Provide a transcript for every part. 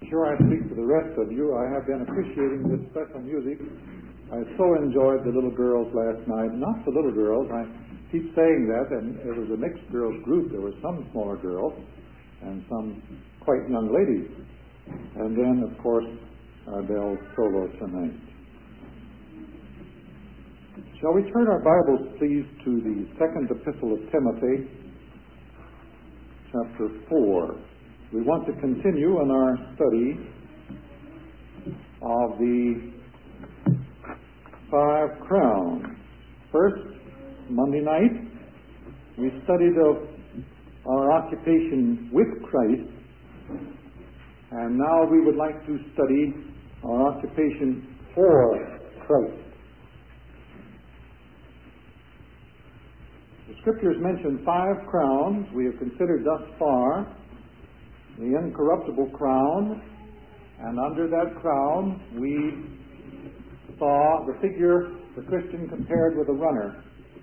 sure I speak for the rest of you. I have been appreciating this special music. I so enjoyed the little girls last night. Not the little girls. I keep saying that, and it was a mixed girls group. There were some smaller girls and some quite young ladies. And then, of course, our bell solo tonight. Shall we turn our Bibles, please, to the second epistle of Timothy, chapter 4. We want to continue in our study of the 5 crowns. First, Monday night, we studied of our occupation with Christ, and now we would like to study our occupation for Christ. The Scriptures mention 5 crowns we have considered thus far. The incorruptible crown, and under that crown we saw the figure, the Christian compared with a runner.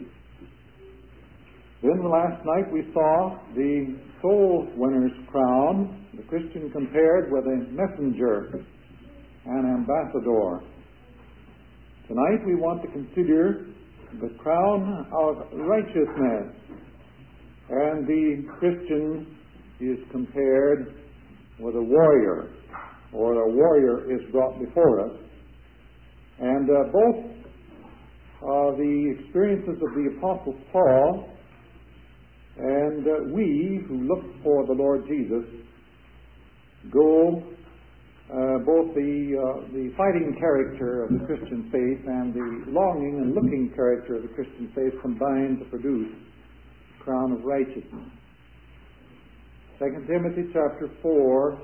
Then last night we saw the soul winner's crown, the Christian compared with a messenger, an ambassador. Tonight we want to consider the crown of righteousness, and the Christian is compared with a warrior, or a warrior is brought before us. And both the experiences of the Apostle Paul and we who look for the Lord Jesus go both the fighting character of the Christian faith and the longing and looking character of the Christian faith combine to produce the crown of righteousness. 2 Timothy chapter 4,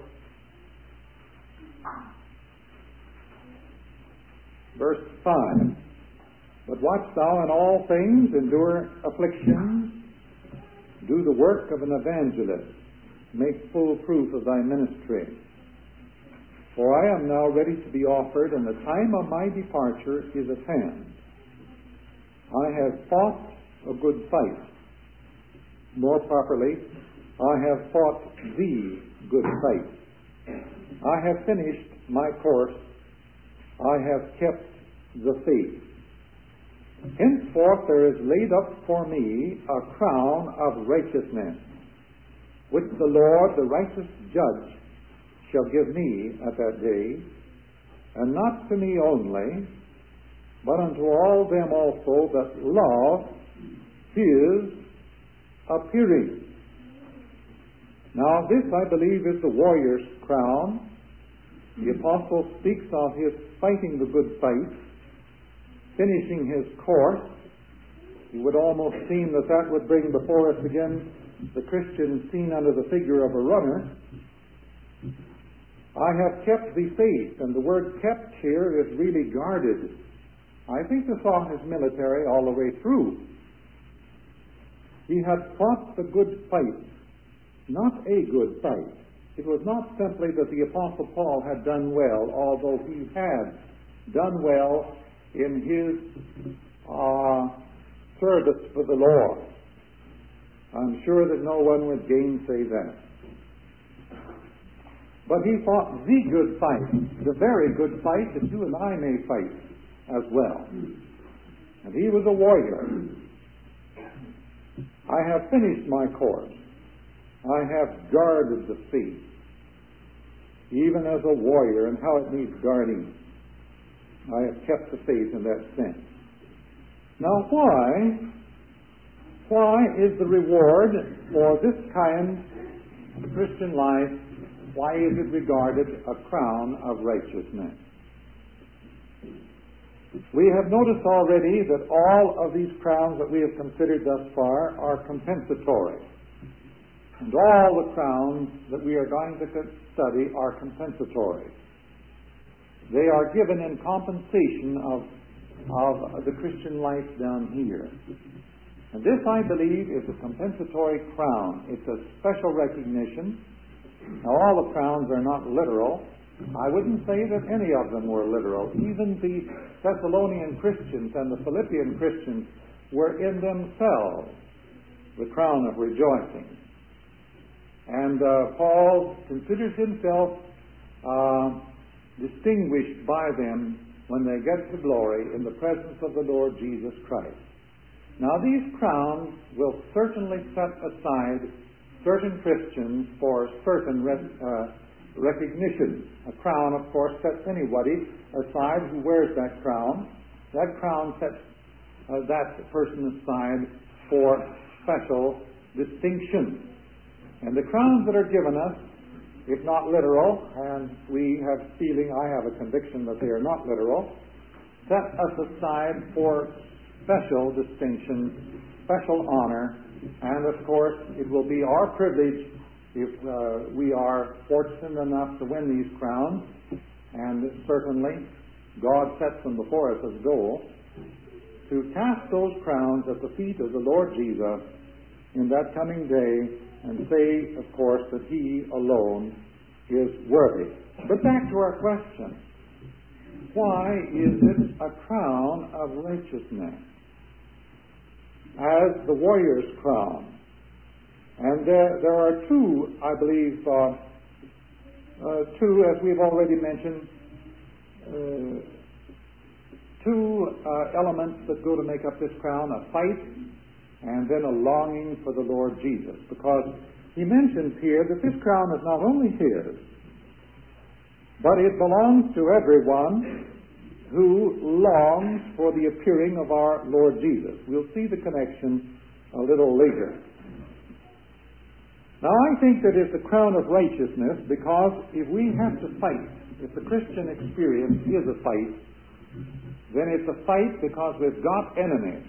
verse 5. But watch thou in all things, endure afflictions, do the work of an evangelist, make full proof of thy ministry. For I am now ready to be offered, and the time of my departure is at hand. I have fought a good fight. More properly, I have fought the good fight. I have finished my course. I have kept the faith. Henceforth there is laid up for me a crown of righteousness, which the Lord, the righteous judge, shall give me at that day, and not to me only, but unto all them also that love his appearing. Now this, I believe, is the warrior's crown. The apostle speaks of his fighting the good fight, finishing his course. It would almost seem that that would bring before us again the Christian seen under the figure of a runner. I have kept the faith, and the word kept here is really guarded. I think the thought is military all the way through. He had fought the good fight. Not a good fight. It was not simply that the Apostle Paul had done well, although he had done well in his service for the Lord. I'm sure that no one would gainsay that. But he fought the good fight, the very good fight that you and I may fight as well. And he was a warrior. I have finished my course. I have guarded the faith, even as a warrior, and how it needs guarding. I have kept the faith in that sense. Now why is the reward for this kind of Christian life, why is it regarded a crown of righteousness? We have noticed already that all of these crowns that we have considered thus far are compensatory. And all the crowns that we are going to study are compensatory. They are given in compensation of the Christian life down here. And this, I believe, is a compensatory crown. It's a special recognition. Now, all the crowns are not literal. I wouldn't say that any of them were literal. Even the Thessalonian Christians and the Philippian Christians were in themselves the crown of rejoicing. And Paul considers himself distinguished by them when they get to glory in the presence of the Lord Jesus Christ. Now, these crowns will certainly set aside certain Christians for certain recognition. A crown, of course, sets anybody aside who wears that crown. That crown sets that person aside for special distinction. And the crowns that are given us, if not literal, and we have feeling, I have a conviction that they are not literal, set us aside for special distinction, special honor, and of course it will be our privilege if we are fortunate enough to win these crowns, and certainly God sets them before us as goal, to cast those crowns at the feet of the Lord Jesus in that coming day and say, of course, that He alone is worthy. But back to our question. Why is it a crown of righteousness as the warrior's crown? And there are two, I believe, two, as we've already mentioned, two elements that go to make up this crown: a fight and then a longing for the Lord Jesus. Because he mentions here that this crown is not only his, but it belongs to everyone who longs for the appearing of our Lord Jesus. We'll see the connection a little later. Now, I think that it's a crown of righteousness because if we have to fight, if the Christian experience is a fight, then it's a fight because we've got enemies.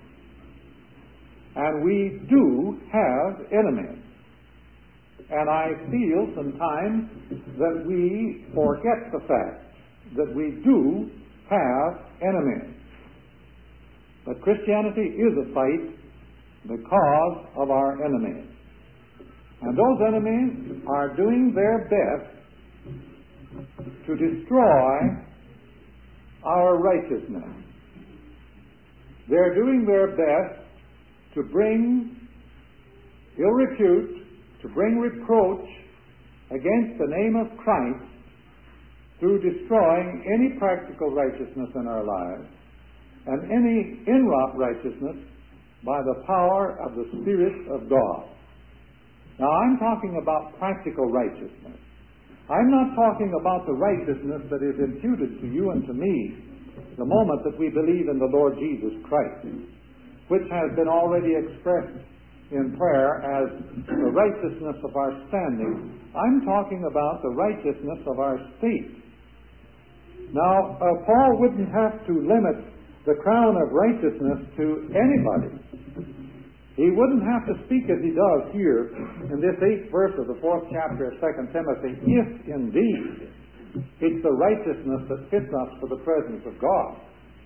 And we do have enemies. And I feel sometimes that we forget the fact that we do have enemies. But Christianity is a fight because of our enemies. And those enemies are doing their best to destroy our righteousness. They're doing their best to bring ill repute, to bring reproach against the name of Christ through destroying any practical righteousness in our lives and any inwrought righteousness by the power of the Spirit of God. Now, I'm talking about practical righteousness. I'm not talking about the righteousness that is imputed to you and to me the moment that we believe in the Lord Jesus Christ, which has been already expressed in prayer as the righteousness of our standing. I'm talking about the righteousness of our state. Now, Paul wouldn't have to limit the crown of righteousness to anybody. He wouldn't have to speak as he does here in this 8th verse of the 4th chapter of 2 Timothy, if indeed it's the righteousness that fits us for the presence of God.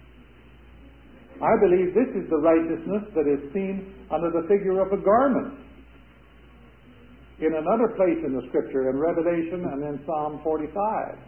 I believe this is the righteousness that is seen under the figure of a garment in another place in the Scripture, in Revelation and in Psalm 45.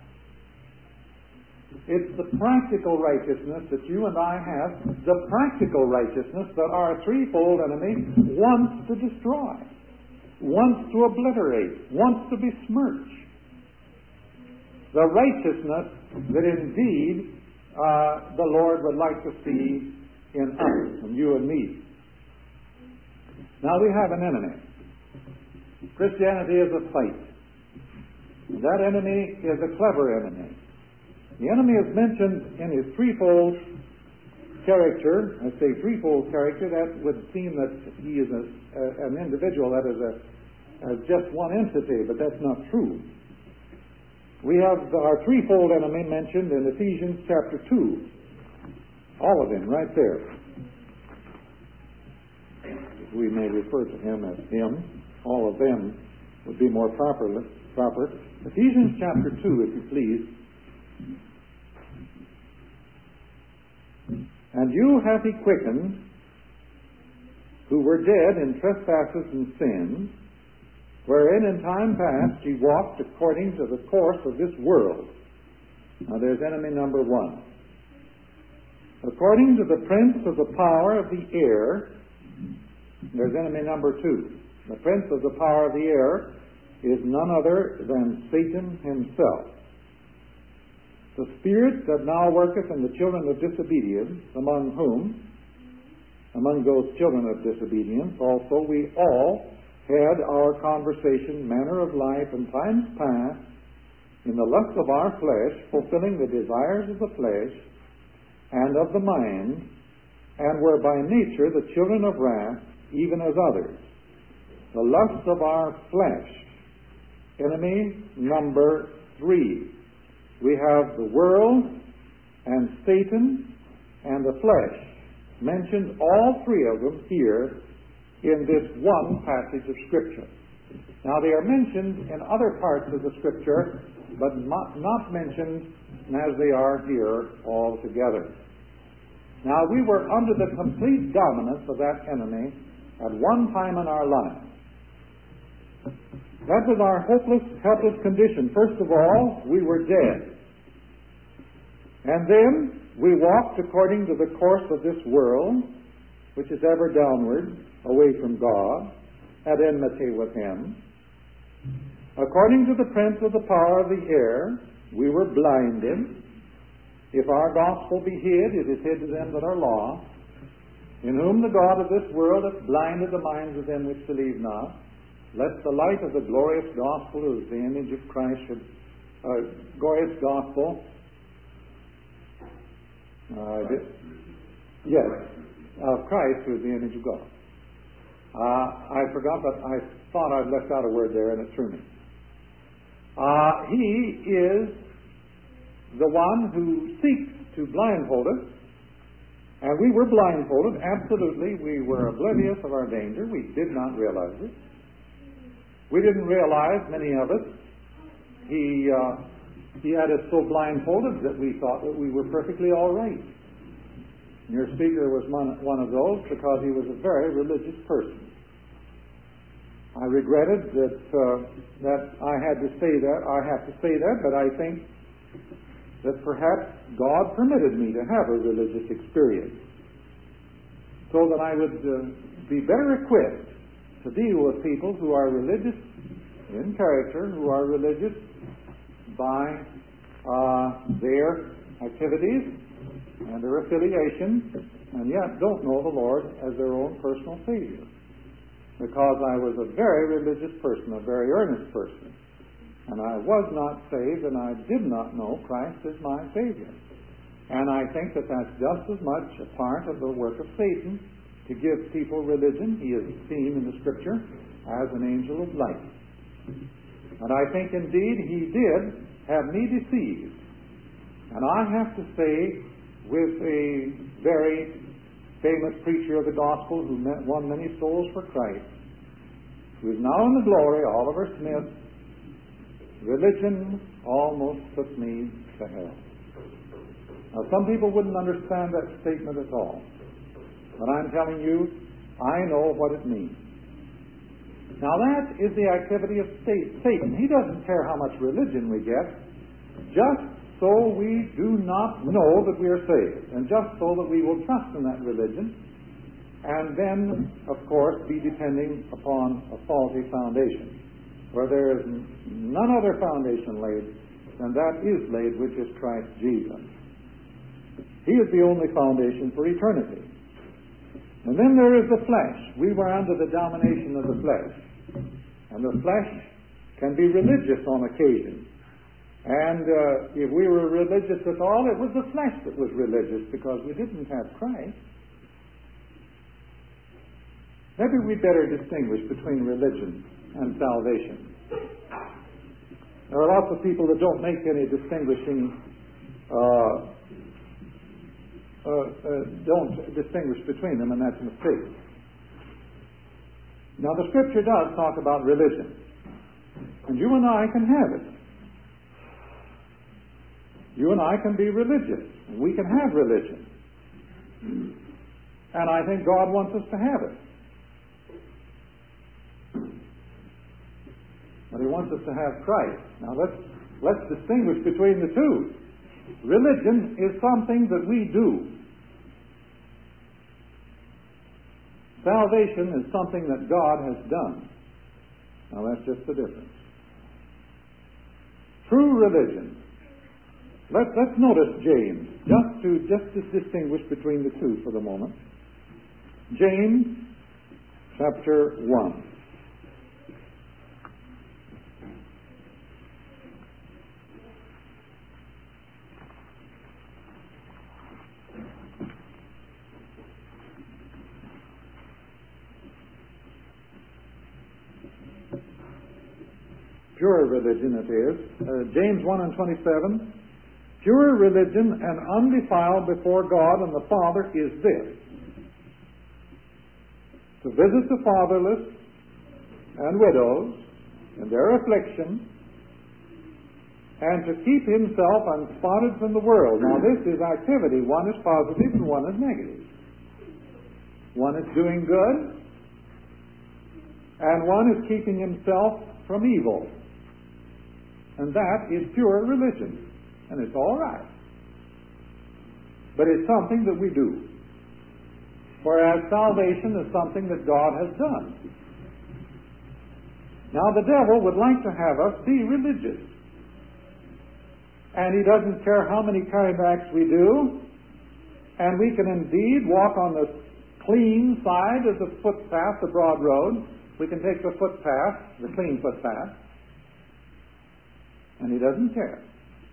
It's the practical righteousness that you and I have, the practical righteousness that our threefold enemy wants to destroy, wants to obliterate, wants to besmirch. The righteousness that indeed the Lord would like to see in us, and you and me. Now we have an enemy. Christianity is a fight. That enemy is a clever enemy. The enemy is mentioned in his threefold character. I say threefold character, that would seem that he is an individual, that is just one entity, but that's not true. We have our threefold enemy mentioned in Ephesians chapter 2. All of them, right there. We may refer to him as him. All of them would be more proper. Ephesians chapter 2, if you please. And you hath he quickened, who were dead in trespasses and sins, wherein in time past ye walked according to the course of this world. Now there's enemy number one. According to the prince of the power of the air, there's enemy number two. The prince of the power of the air is none other than Satan himself. The spirit that now worketh in the children of disobedience, among those children of disobedience also we all had our conversation, manner of life in times past, in the lust of our flesh, fulfilling the desires of the flesh and of the mind, and were by nature the children of wrath, even as others. The lust of our flesh. Enemy number 3. We have the world and Satan and the flesh. Mentioned all three of them here in this one passage of Scripture. Now they are mentioned in other parts of the Scripture, but not mentioned as they are here altogether. Now we were under the complete dominance of that enemy at one time in our lives. That was our hopeless, helpless condition. First of all, we were dead. And then we walked according to the course of this world, which is ever downward, away from God, at enmity with Him. According to the prince of the power of the air, we were blinded. If our gospel be hid, it is hid to them that are lost, in whom the God of this world hath blinded the minds of them which believe not, lest the light of the glorious gospel, who is the image of Christ, glorious gospel, of Christ, who is the image of God. I forgot, but I thought I'd left out a word there, and it threw me. He is the one who seeks to blindfold us, and we were blindfolded, absolutely. We were oblivious of our danger. We did not realize it. We didn't realize, many of us, he had us so blindfolded that we thought that we were perfectly all right. And your speaker was one of those because he was a very religious person. I regretted that I had to say that. I have to say that, but I think that perhaps God permitted me to have a religious experience so that I would be better equipped to deal with people who are religious in character, who are religious by their activities and their affiliations, and yet don't know the Lord as their own personal Savior. Because I was a very religious person, a very earnest person, and I was not saved, and I did not know Christ as my Savior. And I think that that's just as much a part of the work of Satan, to give people religion. He is seen in the Scripture as an angel of light. And I think indeed he did have me deceived. And I have to say, with a very famous preacher of the gospel who won many souls for Christ, who is now in the glory, Oliver Smith, religion almost took me to hell. Now some people wouldn't understand that statement at all. But I'm telling you, I know what it means. Now that is the activity of Satan. He doesn't care how much religion we get, just so we do not know that we are saved, and just so that we will trust in that religion, and then, of course, be depending upon a faulty foundation, where there is none other foundation laid than that is laid, which is Christ Jesus. He is the only foundation for eternity. And then there is the flesh. We were under the domination of the flesh. And the flesh can be religious on occasion. And if we were religious at all, it was the flesh that was religious because we didn't have Christ. Maybe we'd better distinguish between religion and salvation. There are lots of people that don't make any distinguishing don't distinguish between them, and that's a mistake. Now, the Scripture does talk about religion, and you and I can have it. You and I can be religious. We can have religion. And I think God wants us to have it. But He wants us to have Christ. Now, let's distinguish between the two. Religion is something that we do. Salvation is something that God has done. Now that's just the difference. True religion. Let's notice James, just to distinguish between the two for the moment. James chapter 1. Pure religion it is. James 1 and 27. Pure religion and undefiled before God and the Father is this: to visit the fatherless and widows in their affliction, and to keep himself unspotted from the world. Now this is activity. One is positive and one is negative. One is doing good, and one is keeping himself from evil. And that is pure religion. And it's all right. But it's something that we do. Whereas salvation is something that God has done. Now the devil would like to have us be religious. And he doesn't care how many kind acts we do. And we can indeed walk on the clean side of the footpath, the broad road. We can take the footpath, the clean footpath. And he doesn't care.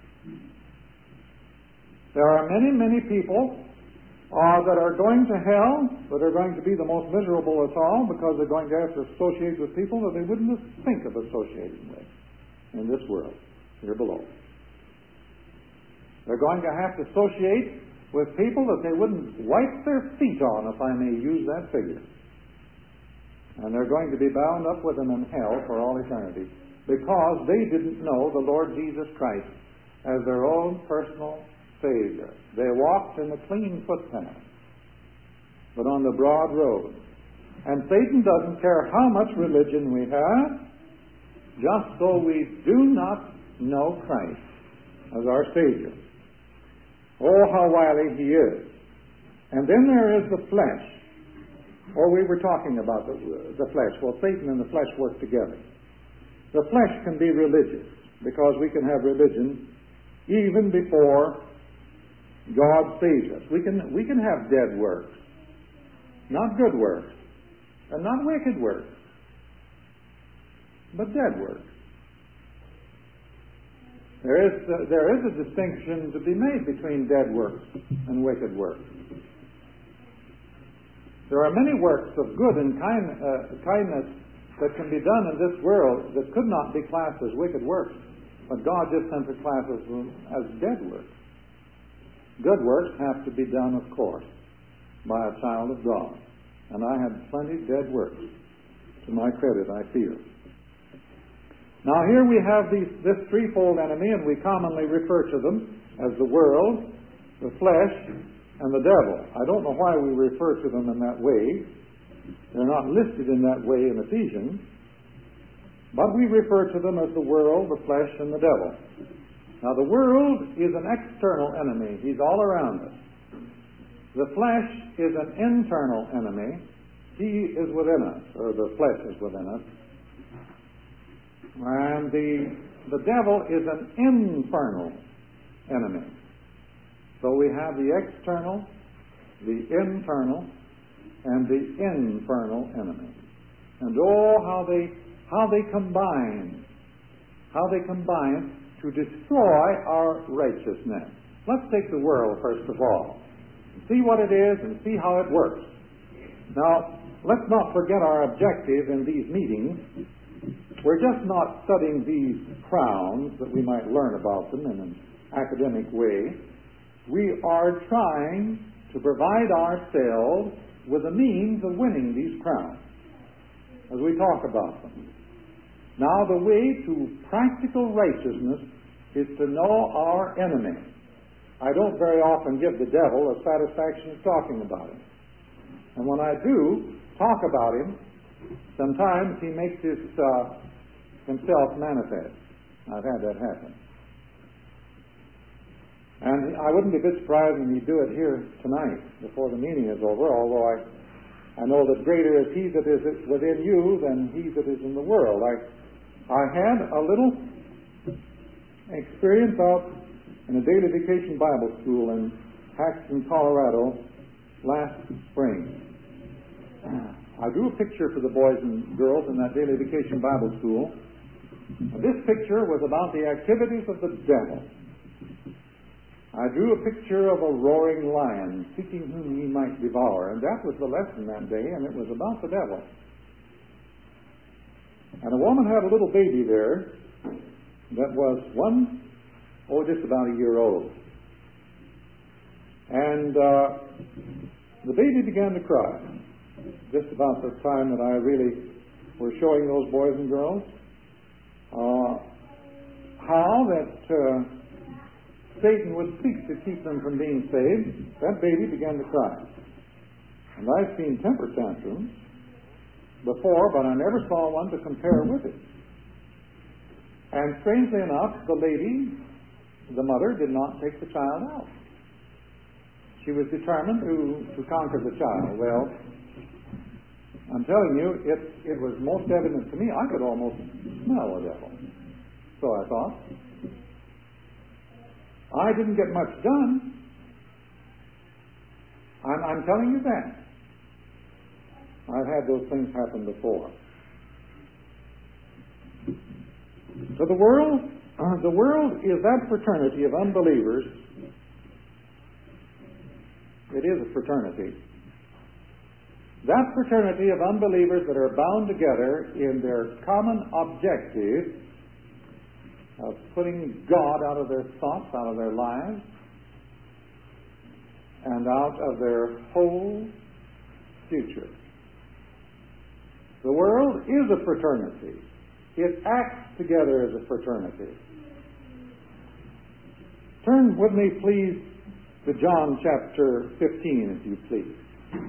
There are many, many people that are going to hell, that are going to be the most miserable of all, because they're going to have to associate with people that they wouldn't think of associating with in this world, here below. They're going to have to associate with people that they wouldn't wipe their feet on, if I may use that figure. And they're going to be bound up with them in hell for all eternity, because they didn't know the Lord Jesus Christ as their own personal Savior. They walked in the clean footpath, but on the broad road. And Satan doesn't care how much religion we have, just so we do not know Christ as our Savior. Oh, how wily he is. And then there is the flesh. Or we were talking about the flesh. Well, Satan and the flesh work together. The flesh can be religious, because we can have religion even before God saves us. We can have dead works, not good works, and not wicked works, but dead works. There is a distinction to be made between dead works and wicked works. There are many works of good and kindness that can be done in this world that could not be classed as wicked works, but God just simply classes them as dead works. Good works have to be done, of course, by a child of God. And I had plenty dead works. To my credit, I feel. Now here we have this threefold enemy, and we commonly refer to them as the world, the flesh, and the devil. I don't know why we refer to them in that way. They're not listed in that way in Ephesians. But we refer to them as the world, the flesh, and the devil. Now the world is an external enemy. He's all around us. The flesh is an internal enemy. He is within us, or the flesh is within us. And the devil is an infernal enemy. So we have the external, the internal, and the infernal enemy. And oh, how they combine to destroy our righteousness. Let's take the world first of all, and see what it is and see how it works. Now, let's not forget our objective in these meetings. We're just not studying these crowns that we might learn about them in an academic way. We are trying to provide ourselves with a means of winning these crowns as we talk about them. Now, the way to practical righteousness is to know our enemy. I don't very often give the devil a satisfaction of talking about him. And when I do talk about him, sometimes he makes himself manifest. I've had that happen. And I wouldn't be a bit surprised when he'd do it here tonight before the meeting is over, although I know that greater is he that is within you than he that is in the world. I had a little experience out in a daily vacation Bible school in Paxton, Colorado last spring. I drew a picture for the boys and girls in that daily vacation Bible school. This picture was about the activities of the devil. I drew a picture of a roaring lion seeking whom he might devour, and that was the lesson that day, and it was about the devil. And a woman had a little baby there that was just about a year old. And the baby began to cry just about the time that I really were showing those boys and girls how that Satan would seek to keep them from being saved. That baby began to cry. And I've seen temper tantrums before, but I never saw one to compare with it. And strangely enough, the lady, the mother, did not take the child out. She was determined to conquer the child. Well, I'm telling you, it was most evident to me. I could almost smell a devil. So I thought. I didn't get much done. I'm telling you that. I've had those things happen before. So the world is that fraternity of unbelievers. It is a fraternity. That fraternity of unbelievers that are bound together in their common objective of putting God out of their thoughts, out of their lives, and out of their whole future. The world is a fraternity. It acts together as a fraternity. Turn with me, please, to John chapter 15, if you please.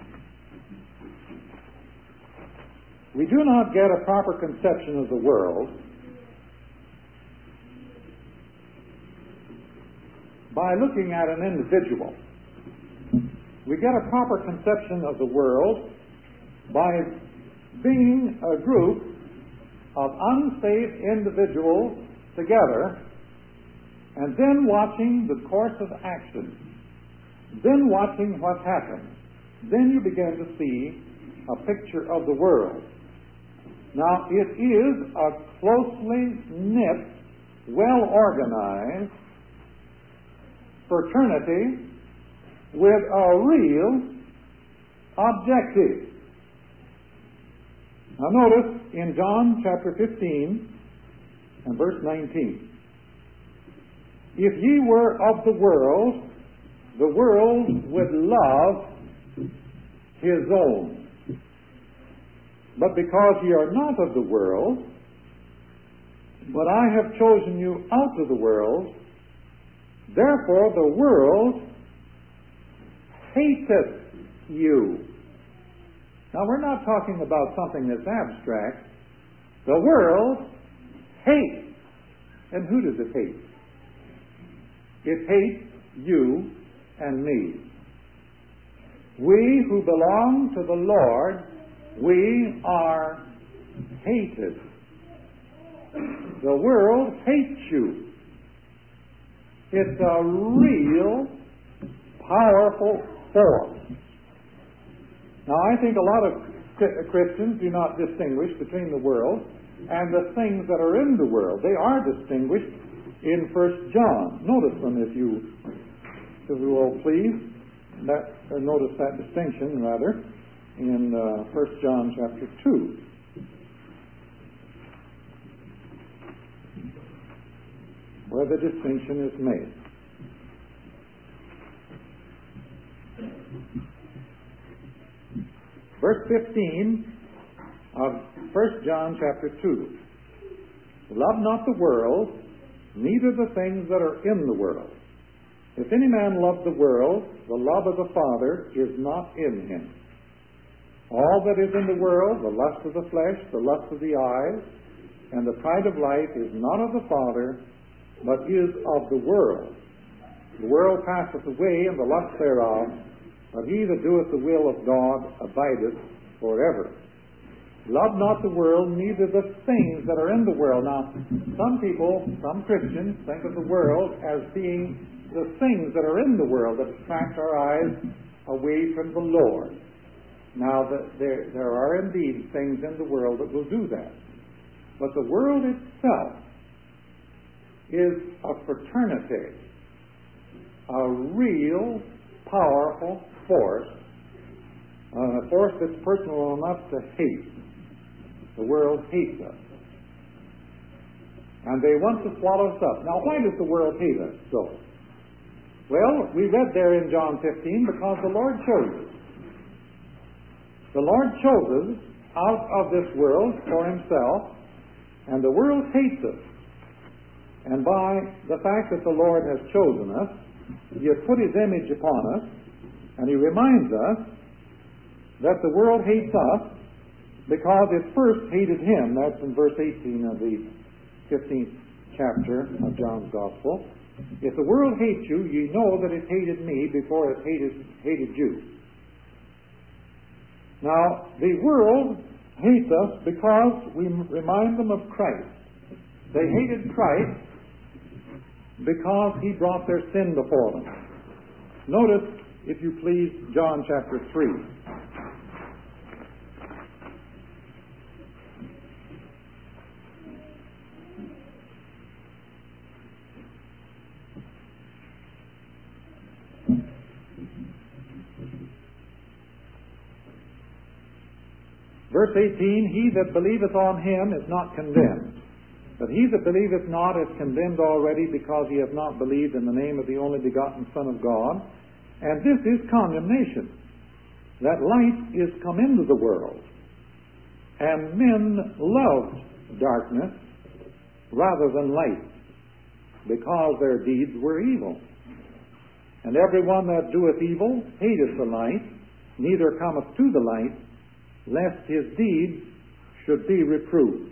We do not get a proper conception of the world by looking at an individual. We get a proper conception of the world by being a group of unsaved individuals together and then watching the course of action, then watching what happens. Then you begin to see a picture of the world. Now, it is a closely knit, well-organized fraternity with a real objective. Now notice in John chapter 15 and verse 19. If ye were of the world would love his own. But because ye are not of the world, but I have chosen you out of the world, therefore the world hateth you. Now we're not talking about something that's abstract. The world hates. And who does it hate? It hates you and me. We who belong to the Lord, we are hated. The world hates you. It's a real powerful force. Now, I think a lot of Christians do not distinguish between the world and the things that are in the world. They are distinguished in 1 John. Notice them, if you will, please. Notice that distinction, rather, in 1 John chapter 2. Where the distinction is made. Verse 15 of 1 John chapter 2. Love not the world, neither the things that are in the world. If any man love the world, the love of the Father is not in him. All that is in the world, the lust of the flesh, the lust of the eyes, and the pride of life is not of the Father, but is of the world. The world passeth away, and the lust thereof, but he that doeth the will of God abideth forever. Love not the world, neither the things that are in the world. Now, some people, some Christians, think of the world as being the things that are in the world that attract our eyes away from the Lord. Now, there are indeed things in the world that will do that. But the world itself is a fraternity, a real, powerful force, a force that's personal enough to hate. The world hates us. And they want to swallow us up. Now, why does the world hate us so? Well, we read there in John 15, because the Lord chose us. The Lord chose us out of this world for Himself, and the world hates us. And by the fact that the Lord has chosen us, He has put His image upon us, and He reminds us that the world hates us because it first hated Him. That's in verse 18 of the 15th chapter of John's Gospel. If the world hates you, ye know that it hated me before it hated you. Now, the world hates us because we remind them of Christ. They hated Christ because He brought their sin before them. Notice, if you please, John chapter 3. Verse 18, he that believeth on Him is not condemned. But he that believeth not is condemned already, because he hath not believed in the name of the only begotten Son of God. And this is condemnation, that light is come into the world, and men loved darkness rather than light, because their deeds were evil. And every one that doeth evil hateth the light, neither cometh to the light, lest his deeds should be reproved.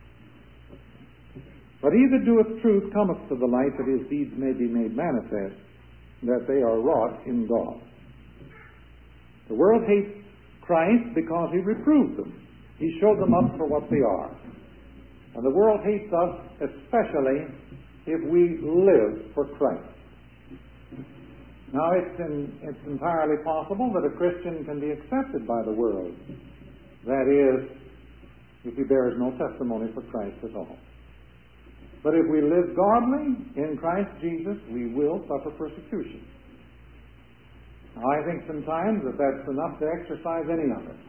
But he that doeth truth cometh to the light, that his deeds may be made manifest, that they are wrought in God. The world hates Christ because He reproved them. He showed them up for what they are. And the world hates us especially if we live for Christ. Now, it's entirely possible that a Christian can be accepted by the world. That is, if he bears no testimony for Christ at all. But if we live godly in Christ Jesus, we will suffer persecution. Now, I think sometimes that's enough to exercise any of it.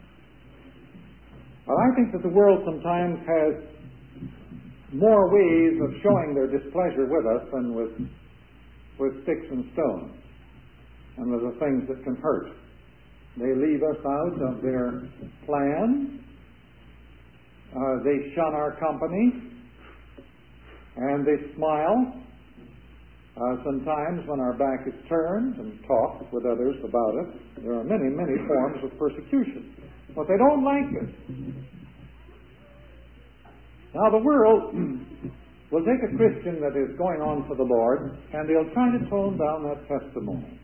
But I think that the world sometimes has more ways of showing their displeasure with us than with sticks and stones and with the things that can hurt. They leave us out of their plans. They shun our company. And they smile sometimes when our back is turned, and talk with others about it. There are many, many forms of persecution. But they don't like it. Now, the world will take a Christian that is going on for the Lord, and they'll try to tone down that testimony.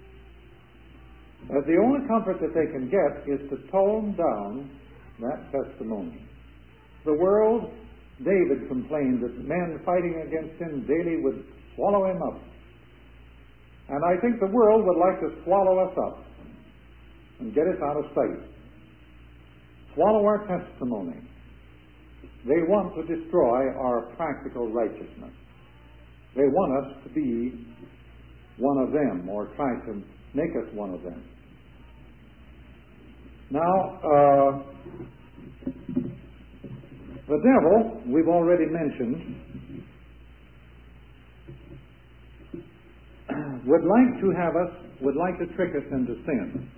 But the only comfort that they can get is to tone down that testimony. The world, David complained that men fighting against him daily would swallow him up. And I think the world would like to swallow us up and get us out of sight. Swallow our testimony. They want to destroy our practical righteousness. They want us to be one of them, or try to make us one of them. Now, the devil, we've already mentioned, would like to trick us into sin.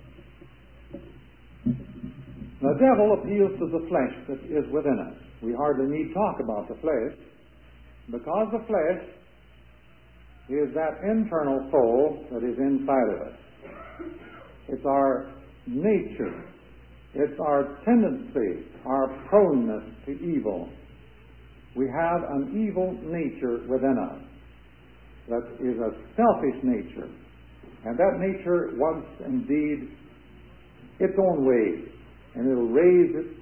The devil appeals to the flesh that is within us. We hardly need talk about the flesh, because the flesh is that internal soul that is inside of us. It's our nature. It's our tendency, our proneness to evil. We have an evil nature within us that is a selfish nature. And that nature wants, indeed, its own ways. And it'll raise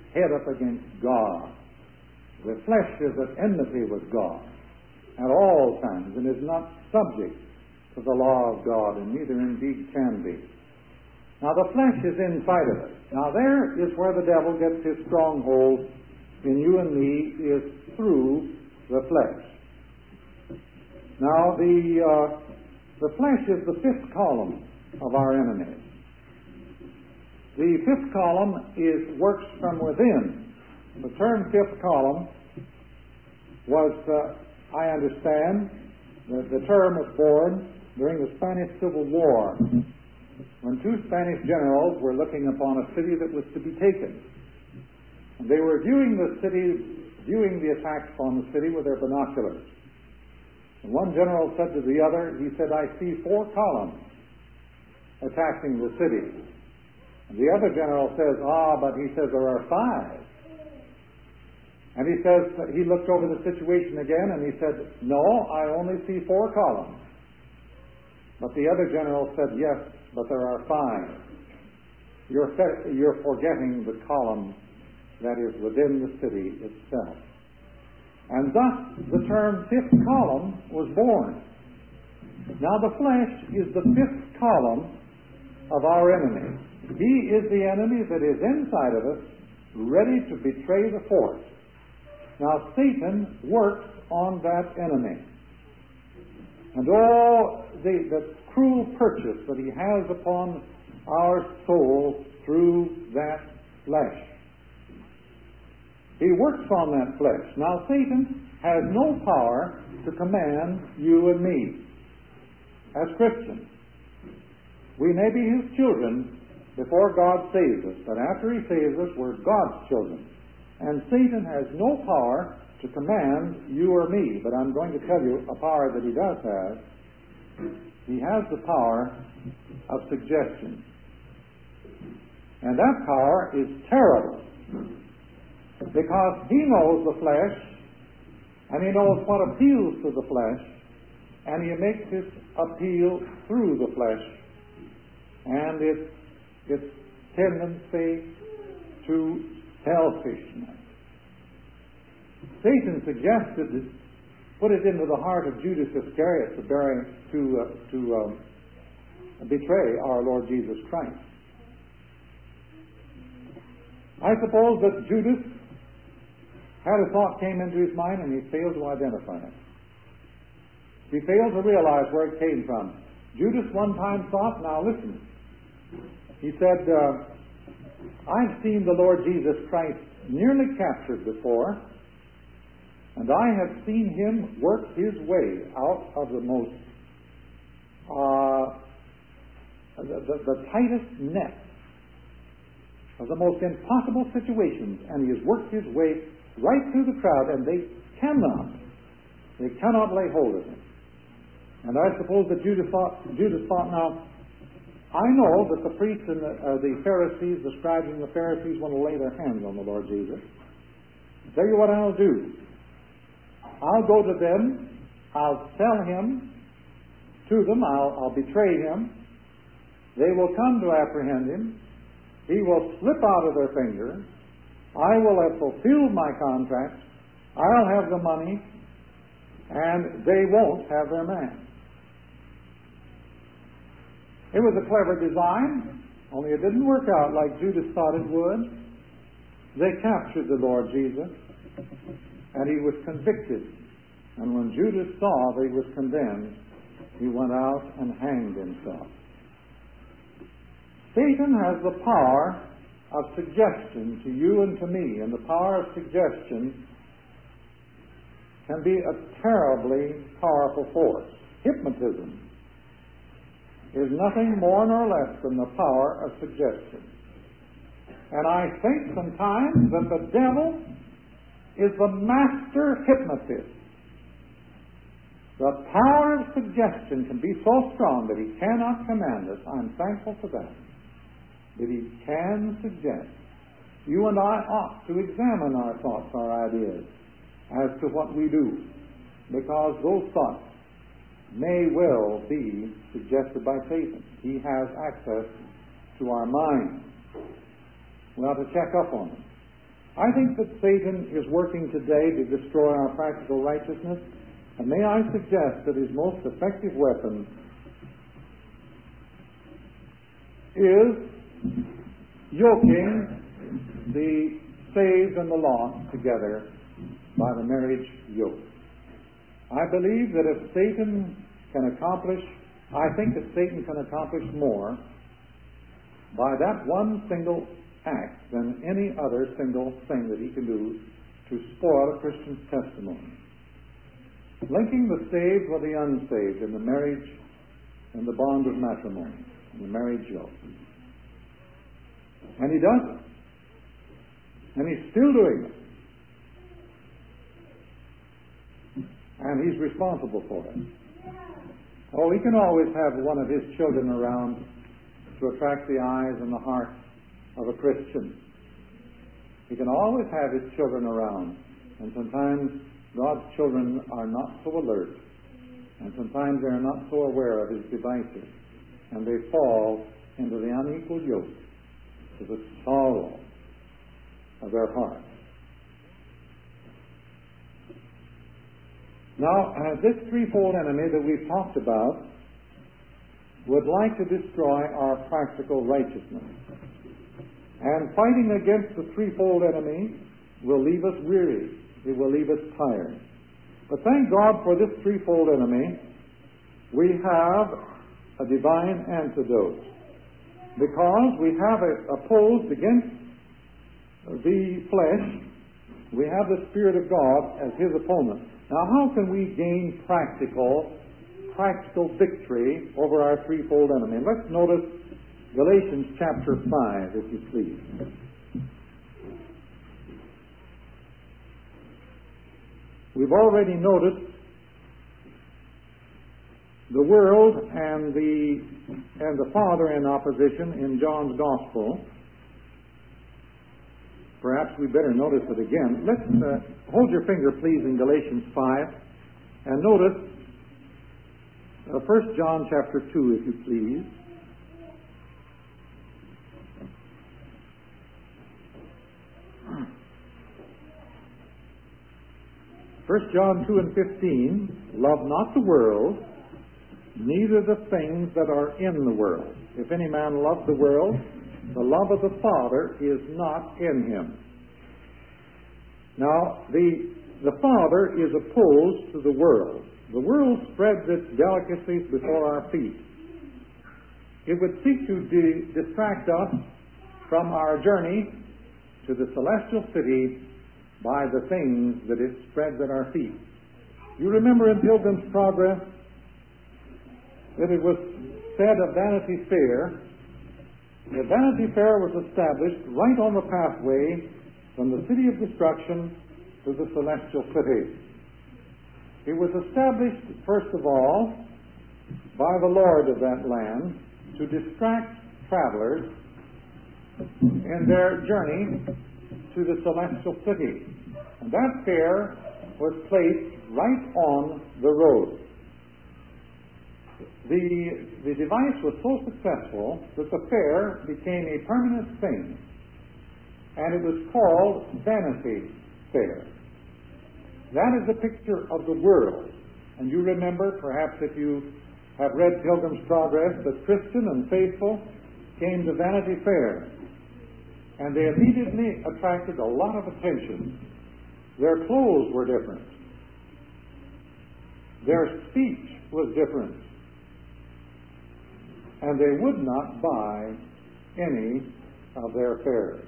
head up against God. The flesh is at enmity with God at all times and is not subject to the law of God, and neither indeed can be. Now the flesh is inside of us. Now there is where the devil gets his stronghold in you and me, is through the flesh. Now the flesh is the fifth column of our enemy. The fifth column works from within. The term fifth column was, I understand, the term was born during the Spanish Civil War, when two Spanish generals were looking upon a city that was to be taken. And they were viewing the attacks upon the city with their binoculars. And one general said to the other, he said, "I see 4 columns attacking the city." And the other general says, but he says there are 5. And he says, he looked over the situation again and he said, "No, I only see 4 columns." But the other general said, "Yes, but there are 5. You're forgetting the column that is within the city itself." And thus the term fifth column was born. Now the flesh is the fifth column of our enemy. He is the enemy that is inside of us, ready to betray the force. Now Satan works on that enemy. And all the cruel purchase that he has upon our soul through that flesh. He works on that flesh. Now Satan has no power to command you and me as Christians. We may be his children before God saves us, but after he saves us, we're God's children. And Satan has no power to command you or me, but I'm going to tell you a power that he does have. He has the power of suggestion. And that power is terrible, because he knows the flesh, and he knows what appeals to the flesh, and he makes his appeal through the flesh, and its tendency to selfishness. Satan suggested it, put it into the heart of Judas Iscariot to betray our Lord Jesus Christ. I suppose that Judas had a thought came into his mind and he failed to identify it. He failed to realize where it came from. Judas one time thought, now listen, he said, I've seen the Lord Jesus Christ nearly captured before, and I have seen him work his way out of the most the tightest net of the most impossible situations, and he has worked his way right through the crowd, and they cannot lay hold of him. And I suppose that Judas thought, now, I know that the priests and the Pharisees, the scribes and the Pharisees want to lay their hands on the Lord Jesus. I'll tell you what I'll do. I'll go to them, I'll sell him to them, I'll betray him. They will come to apprehend him. He will slip out of their fingers. I will have fulfilled my contract. I'll have the money, and they won't have their man. It was a clever design, only it didn't work out like Judas thought it would. They captured the Lord Jesus, and he was convicted. And when Judas saw that he was condemned, he went out and hanged himself. Satan has the power of suggestion to you and to me, and the power of suggestion can be a terribly powerful force. Hypnotism is nothing more nor less than the power of suggestion. And I think sometimes that the devil is the master hypnotist. The power of suggestion can be so strong that he cannot command us. I'm thankful for that he can suggest. You and I ought to examine our thoughts, our ideas, as to what we do, because those thoughts may well be suggested by Satan. He has access to our mind. We ought to check up on them. I think that Satan is working today to destroy our practical righteousness, and may I suggest that his most effective weapon is yoking the saved and the lost together by the marriage yoke. I believe that if Satan can accomplish, I think that Satan can accomplish more by that one single act than any other single thing that he can do to spoil a Christian's testimony. Linking the saved with the unsaved in the marriage and the bond of matrimony, in the marriage yoke. And he does it. And he's still doing it. And he's responsible for it. Oh, he can always have one of his children around to attract the eyes and the heart of a Christian. He can always have his children around. And sometimes God's children are not so alert. And sometimes they are not so aware of his devices. And they fall into the unequal yoke, to the sorrow of their hearts. Now, this threefold enemy that we've talked about would like to destroy our practical righteousness. And fighting against the threefold enemy will leave us weary. It will leave us tired. But thank God for this threefold enemy. We have a divine antidote. Because we have opposed against the flesh, we have the Spirit of God as his opponent. Now, how can we gain practical victory over our threefold enemy? And let's notice Galatians chapter 5, if you please. We've already noticed the world and the Father in opposition in John's Gospel. Perhaps we better notice it again. Let's hold your finger, please, in Galatians 5, and notice 1 John chapter 2, if you please. First John 2 and 15, love not the world, neither the things that are in the world. If any man love the world, the love of the Father is not in him. Now, the Father is opposed to the world. The world spreads its delicacies before our feet. It would seek to distract us from our journey to the celestial city by the things that it spreads at our feet. You remember in Pilgrim's Progress that it was said of Vanity Fair, the Vanity Fair was established right on the pathway from the city of destruction to the celestial city. It was established, first of all, by the Lord of that land to distract travelers in their journey to the celestial city. And that fair was placed right on the road. The device was so successful that the fair became a permanent thing, and it was called Vanity Fair. That is a picture of the world. And you remember, perhaps if you have read Pilgrim's Progress, that Christian and faithful came to Vanity Fair, and they immediately attracted a lot of attention. Their clothes were different. Their speech was different. And they would not buy any of their fares.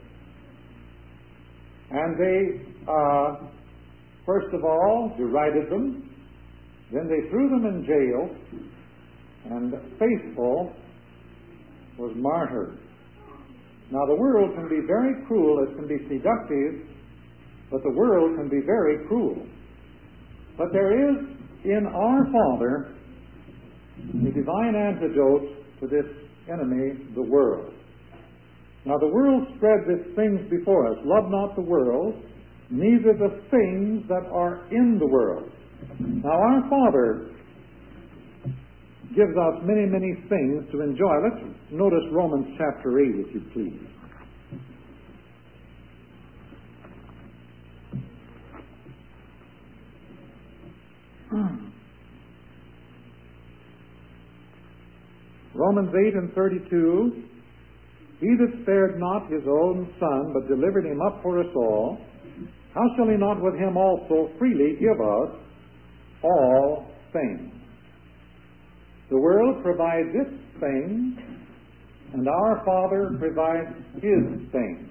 And they, first of all, derided them. Then they threw them in jail. And faithful was martyred. Now, the world can be very cruel. It can be seductive. But the world can be very cruel. But there is in our Father a divine antidote to this enemy, the world. Now, the world spreads its things before us. Love not the world, neither the things that are in the world. Now, our Father gives us many, many things to enjoy. Let's notice Romans chapter 8, if you please. Romans 8:32, He that spared not his own Son, but delivered him up for us all, how shall he not with him also freely give us all things? The world provides its things, and our Father provides His things.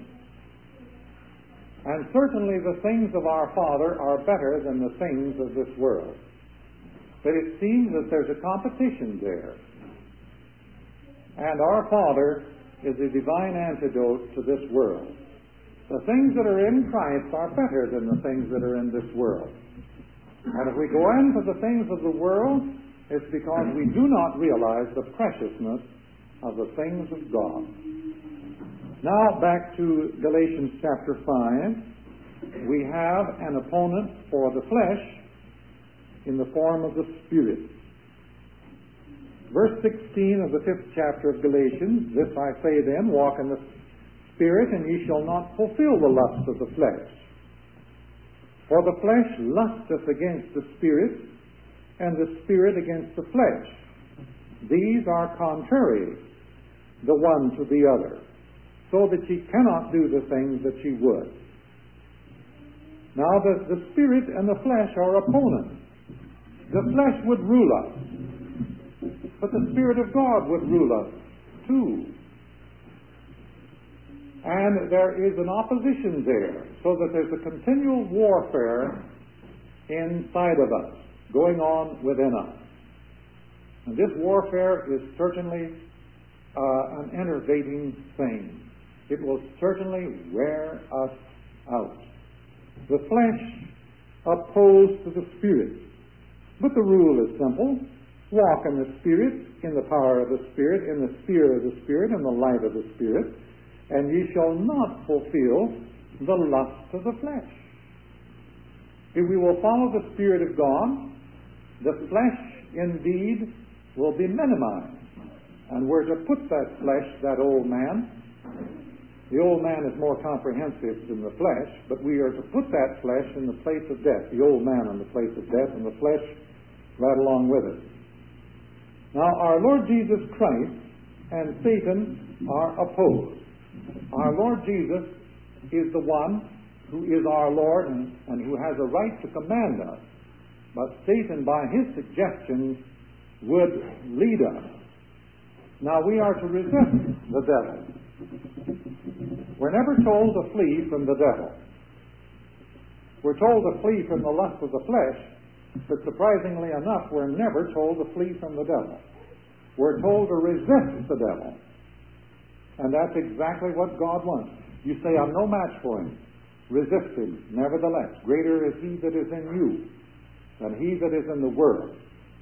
And certainly the things of our Father are better than the things of this world. But it seems that there's a competition there. And our Father is a divine antidote to this world. The things that are in Christ are better than the things that are in this world. And if we go into the things of the world, it's because we do not realize the preciousness of the things of God. Now back to Galatians chapter 5. We have an opponent for the flesh in the form of the Spirit. Verse 16 of the 5th chapter of Galatians, This I say then, walk in the Spirit, and ye shall not fulfill the lusts of the flesh. For the flesh lusteth against the Spirit, and the Spirit against the flesh. These are contrary, the one to the other, so that ye cannot do the things that ye would. Now the Spirit and the flesh are opponents. The flesh would rule us, but the Spirit of God would rule us too. And there is an opposition there, so that there's a continual warfare inside of us, going on within us. And this warfare is certainly an enervating thing. It will certainly wear us out. The flesh opposed to the Spirit. But the rule is simple. Walk in the Spirit, in the power of the Spirit, in the sphere of the Spirit, in the light of the Spirit, and ye shall not fulfill the lust of the flesh. If we will follow the Spirit of God, the flesh indeed will be minimized. And we're to put that flesh, that old man. The old man is more comprehensive than the flesh, but we are to put that flesh in the place of death, the old man in the place of death, and the flesh right along with it. Now, our Lord Jesus Christ and Satan are opposed. Our Lord Jesus is the one who is our Lord and who has a right to command us. But Satan, by his suggestions, would lead us. Now, we are to resist the devil. We're never told to flee from the devil. We're told to flee from the lust of the flesh, but surprisingly enough, we're never told to flee from the devil. We're told to resist the devil. And that's exactly what God wants. You say, I'm no match for him. Resist him. Nevertheless, greater is he that is in you than he that is in the world.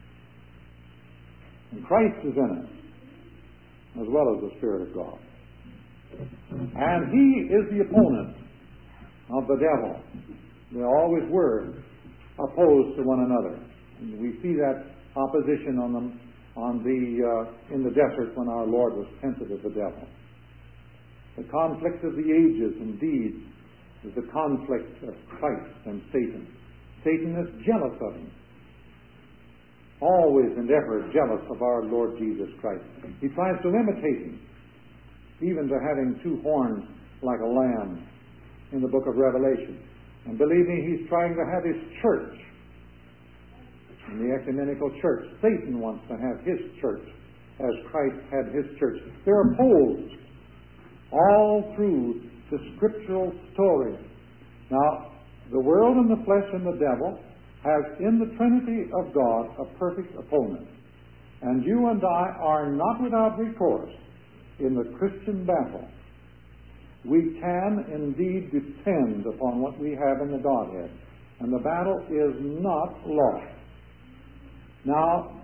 And Christ is in us, as well as the Spirit of God. And he is the opponent of the devil. They always were opposed to one another. And we see that opposition in the desert when our Lord was tempted of the devil. The conflict of the ages, indeed, is the conflict of Christ and Satan. Satan is jealous of him. Always and ever jealous of our Lord Jesus Christ. He tries to imitate him, even to having two horns like a lamb in the book of Revelation. And believe me, he's trying to have his church, in the ecumenical church. Satan wants to have his church as Christ had his church. They're opposed all through the scriptural story. Now, the world and the flesh and the devil have in the Trinity of God a perfect opponent. And you and I are not without recourse in the Christian battle. We can indeed depend upon what we have in the Godhead. And the battle is not lost. Now,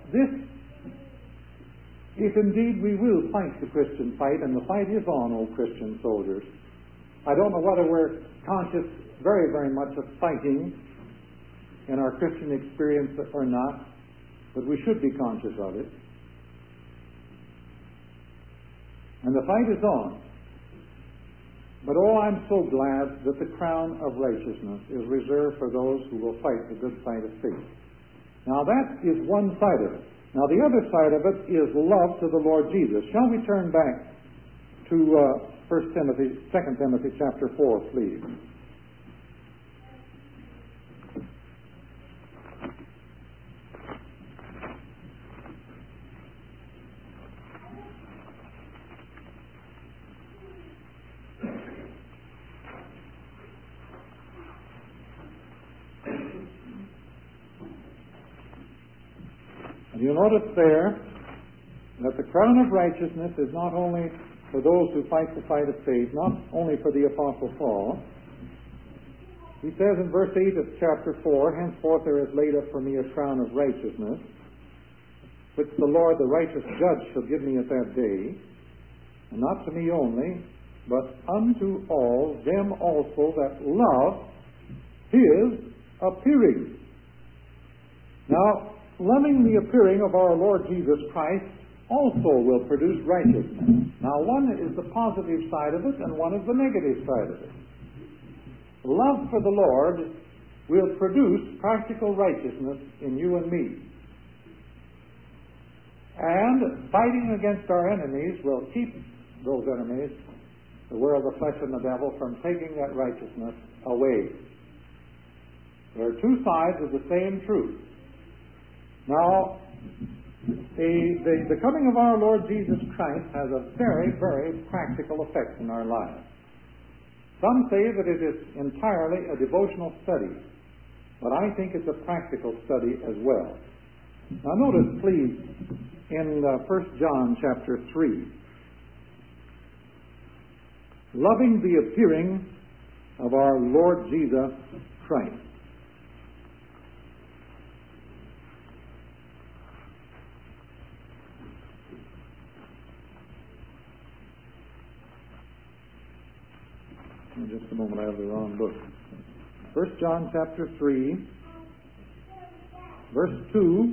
if indeed we will fight the Christian fight, and the fight is on, O Christian soldiers, I don't know whether we're conscious very, very much of fighting in our Christian experience or not, but we should be conscious of it. And the fight is on. But oh, I'm so glad that the crown of righteousness is reserved for those who will fight the good fight of faith. Now that is one side of it. Now, the other side of it is love to the Lord Jesus. Shall we turn back to 2 Timothy chapter 4, please? And you notice there that the crown of righteousness is not only for those who fight the fight of faith, not only for the Apostle Paul. He says in verse 8 of chapter 4, "Henceforth there is laid up for me a crown of righteousness, which the Lord, the righteous judge, shall give me at that day, and not to me only, but unto all them also that love his appearing." Now, loving the appearing of our Lord Jesus Christ also will produce righteousness. Now, one is the positive side of it, and one is the negative side of it. Love for the Lord will produce practical righteousness in you and me. And fighting against our enemies will keep those enemies, the world, the flesh, and the devil, from taking that righteousness away. There are two sides of the same truth. Now, the coming of our Lord Jesus Christ has a very, very practical effect in our lives. Some say that it is entirely a devotional study, but I think it's a practical study as well. Now notice, please, in 1 John chapter 3, loving the appearing of our Lord Jesus Christ. In just a moment, I have the wrong book. 1 John chapter 3, verse 2.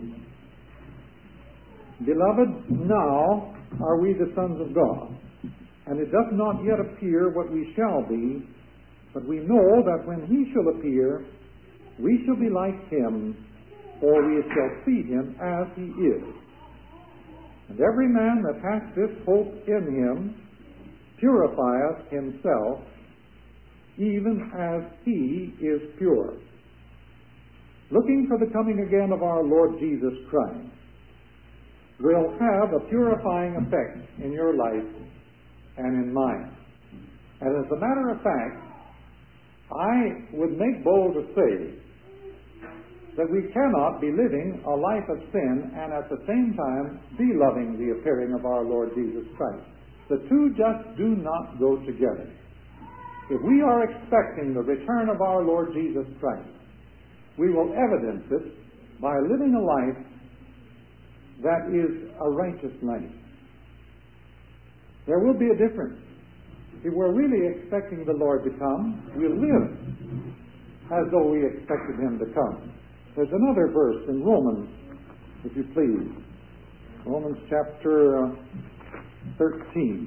"Beloved, now are we the sons of God, and it doth not yet appear what we shall be, but we know that when he shall appear, we shall be like him, for we shall see him as he is. And every man that hath this hope in him purifieth himself, even as he is pure." Looking for the coming again of our Lord Jesus Christ will have a purifying effect in your life and in mine. And as a matter of fact, I would make bold to say that we cannot be living a life of sin and at the same time be loving the appearing of our Lord Jesus Christ. The two just do not go together. If we are expecting the return of our Lord Jesus Christ, we will evidence it by living a life that is a righteous life. There will be a difference. If we're really expecting the Lord to come, we'll live as though we expected him to come. There's another verse in Romans, if you please. Romans chapter 13.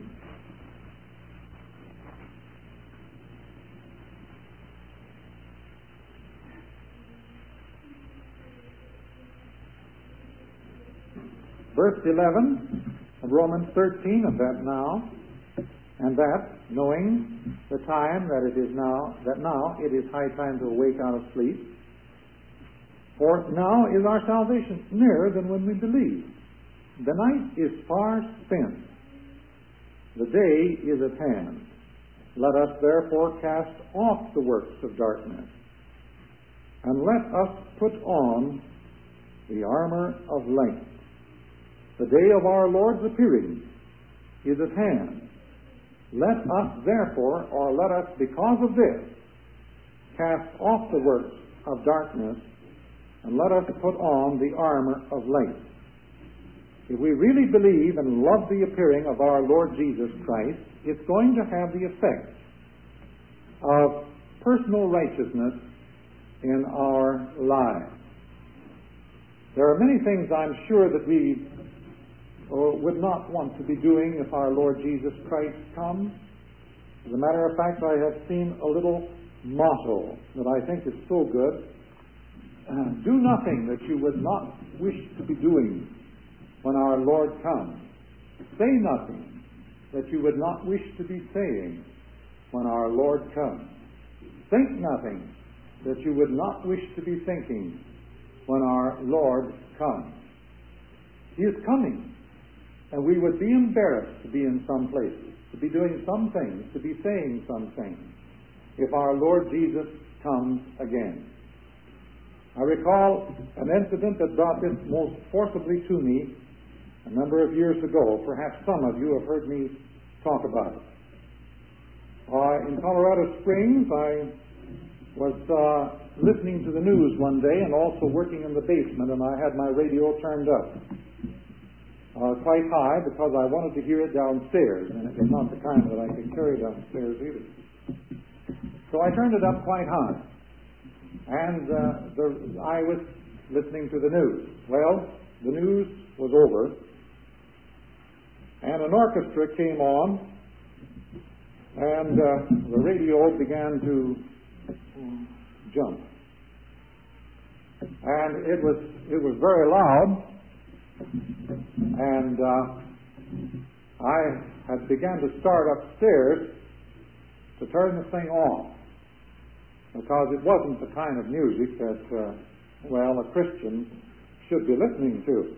Verse 11 of Romans 13, of that now, and that, knowing the time that it is now, that now it is high time to awake out of sleep, for now is our salvation nearer than when we believed. The night is far spent, the day is at hand. Let us therefore cast off the works of darkness, and let us put on the armor of light. The day of our Lord's appearing is at hand. Let us therefore, or let us because of this, cast off the works of darkness, and let us put on the armor of light. If we really believe and love the appearing of our Lord Jesus Christ, it's going to have the effect of personal righteousness in our lives. There are many things I'm sure that we would not want to be doing if our Lord Jesus Christ comes. As a matter of fact, I have seen a little motto that I think is so good. Do nothing that you would not wish to be doing. when our Lord comes. Say nothing that you would not wish to be saying when our Lord comes. Think nothing that you would not wish to be thinking when our Lord comes. He is coming, and we would be embarrassed to be in some places, to be doing some things, to be saying some things, if our Lord Jesus comes again. I recall an incident that brought this most forcibly to me a number of years ago. Perhaps some of you have heard me talk about it. In Colorado Springs, I was listening to the news one day and also working in the basement, and I had my radio turned up quite high because I wanted to hear it downstairs, and it was not the kind that I could carry downstairs either. So I turned it up quite high, and I was listening to the news. Well, the news was over, and an orchestra came on, and the radio began to jump, and it was very loud, and I had begun to start upstairs to turn the thing off, because it wasn't the kind of music that a Christian should be listening to.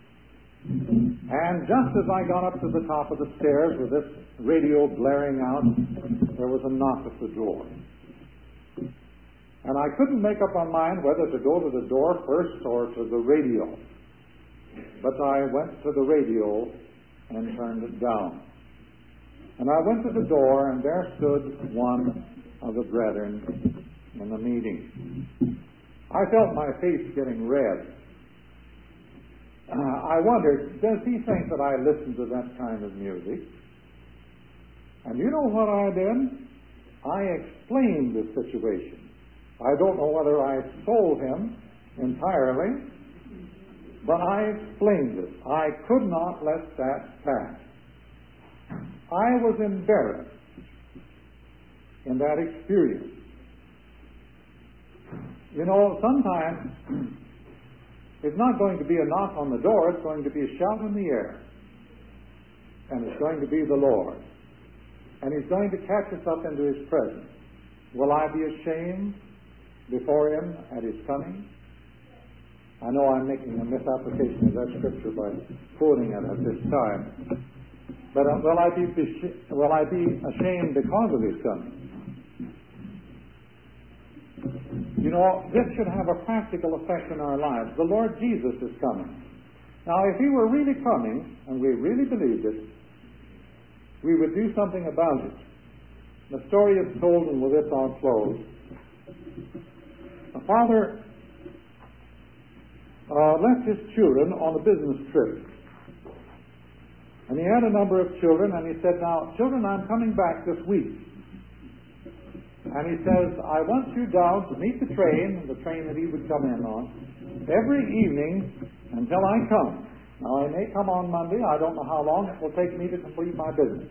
And just as I got up to the top of the stairs with this radio blaring out, there was a knock at the door. And I couldn't make up my mind whether to go to the door first or to the radio. But I went to the radio and turned it down. And I went to the door, and there stood one of the brethren in the meeting. I felt my face getting red. I wondered, does he think that I listen to that kind of music? And you know what I did? I explained the situation. I don't know whether I sold him entirely, but I explained it. I could not let that pass. I was embarrassed in that experience. You know, sometimes it's not going to be a knock on the door, it's going to be a shout in the air. And it's going to be the Lord. And He's going to catch us up into His presence. Will I be ashamed before Him at His coming? I know I'm making a misapplication of that scripture by quoting it at this time. But will I be ashamed because of His coming? You know, this should have a practical effect in our lives. The Lord Jesus is coming. Now, if He were really coming, and we really believed it, we would do something about it. The story is told, and with this I'll close. A father left his children on a business trip. And he had a number of children, and he said, now, children, I'm coming back this week. And he says, I want you down to meet the train that he would come in on, every evening until I come. Now, I may come on Monday. I don't know how long it will take me to complete my business.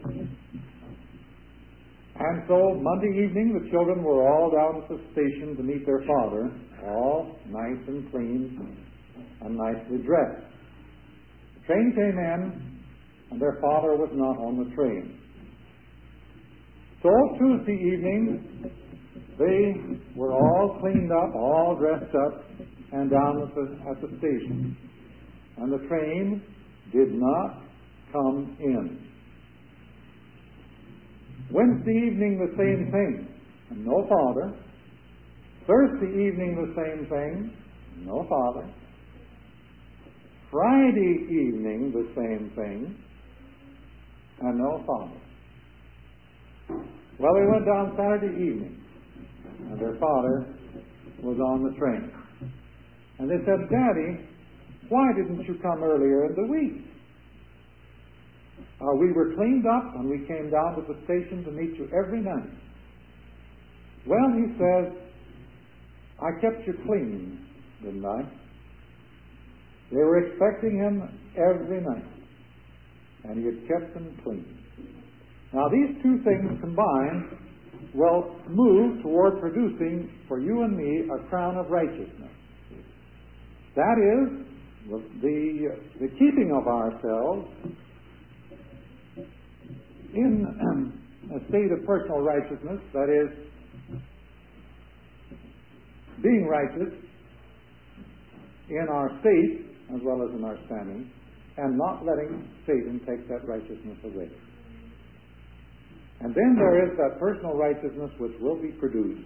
And so, Monday evening, the children were all down at the station to meet their father, all nice and clean and nicely dressed. The train came in, and their father was not on the train. So Tuesday evening, they were all cleaned up, all dressed up, and down at the station. And the train did not come in. Wednesday evening, the same thing, and no father. Thursday evening, the same thing, no father. Friday evening, the same thing, and no father. Well, they went down Saturday evening, and their father was on the train. And they said, Daddy, why didn't you come earlier in the week? We were cleaned up, and we came down to the station to meet you every night. Well, he says, I kept you clean, didn't I? They were expecting him every night, and he had kept them clean. Now, these two things combined will move toward producing for you and me a crown of righteousness. That is, the keeping of ourselves in a state of personal righteousness, that is, being righteous in our state as well as in our standing, and not letting Satan take that righteousness away. And then there is that personal righteousness which will be produced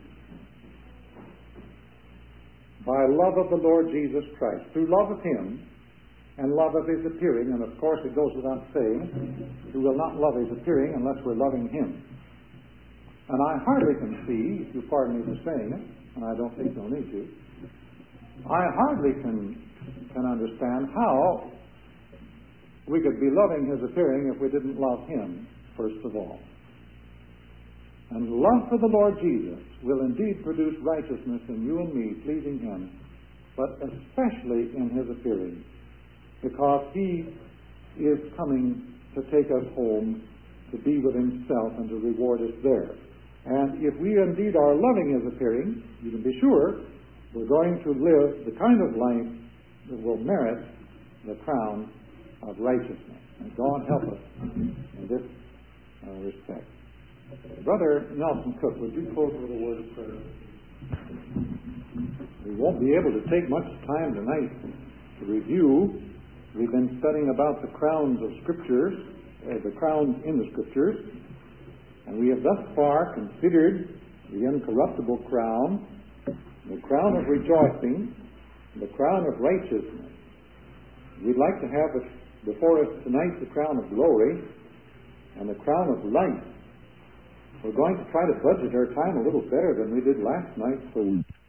by love of the Lord Jesus Christ, through love of Him and love of His appearing. And of course it goes without saying, we will not love His appearing unless we're loving Him. And I hardly can see, if you pardon me for saying it, and I don't think you'll need to, I hardly can understand how we could be loving His appearing if we didn't love Him first of all. And love for the Lord Jesus will indeed produce righteousness in you and me, pleasing Him, but especially in His appearing, because He is coming to take us home to be with Himself and to reward us there. And if we indeed are loving His appearing, you can be sure we're going to live the kind of life that will merit the crown of righteousness. And God help us in this respect. Brother Nelson Cook, would you close with a word of prayer? We won't be able to take much time tonight to review. We've been studying about the crowns of Scriptures, the crowns in the Scriptures, and we have thus far considered the incorruptible crown, the crown of rejoicing, the crown of righteousness. We'd like to have before us tonight the crown of glory and the crown of life. We're going to try to budget our time a little better than we did last night, so